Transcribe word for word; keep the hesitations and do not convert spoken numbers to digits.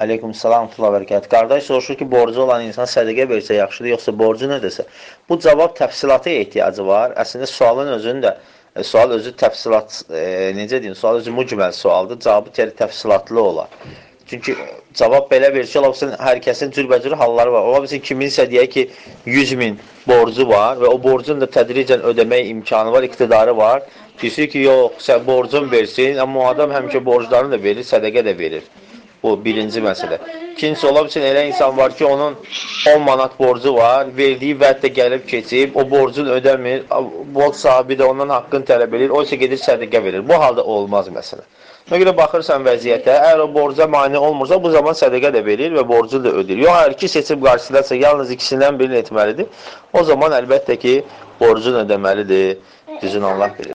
Aleyküm salam, tullah bərəkət. Qardaş soruşur ki, borcu olan insan sədəqə versə yaxşıdır, yoxsa borcu nədirsə? Bu cavab təfsilata ehtiyacı var. Əslində sualın özünün də, e, sual özü təfsilat, e, necə deyim, sual özü mücməl sualdır, cavabı təri təfsilatlı olar. Çünki cavab belə verir ki, ola bilsin, hər kəsin cürbəcür halları var. Ola bilsin, kiminsə deyək ki, yüz min borcu var və o borcun da tədricən ödəmək imkanı var, iqtidarı var. Deyir ki, yox, sən borcun versin, amma o adam həmişə borclarını da verir, sədəqə də verir. Bu birinci məsələ. İkincisi, ola bilsin, elə insan var ki, onun on manat borcu var, verdiyi vəd də gəlib keçib, o borcunu ödəmir, borc sahibi də ondan haqqını tələb edir, o isə gedir sədəqə verir. Bu halda olmaz məsələ. Ona görə baxırsan vəziyyətə, əgər o borca mane olmursa, bu zaman sədəqə də verir və borcu da ödür. Yox, hər iki seçim qarşısındaysa, yalnız ikisindən birini etməlidir. O zaman əlbəttə ki, borcunu ödəməlidir, düzün Allah bilir.